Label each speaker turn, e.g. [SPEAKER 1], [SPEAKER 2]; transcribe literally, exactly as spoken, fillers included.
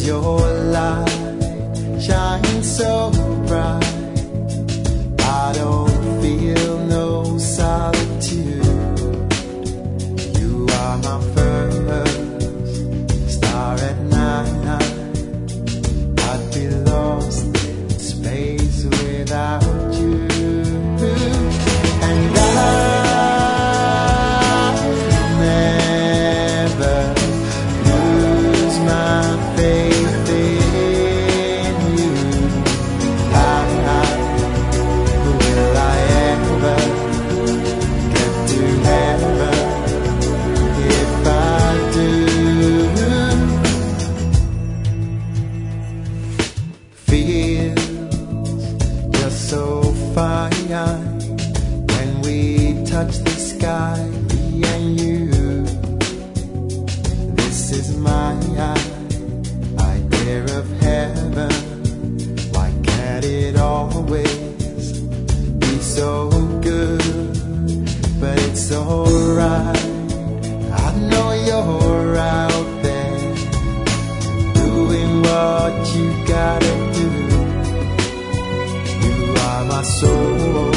[SPEAKER 1] your light shines so bright. I don't feel no solitude. You are my first star at night. I'd be lost in space without you. And I when we touch the sky, me and you. This is my idea of heaven. Why can't it always be so good? But it's alright. I know you're out there doing what you gotta do. You are my soul.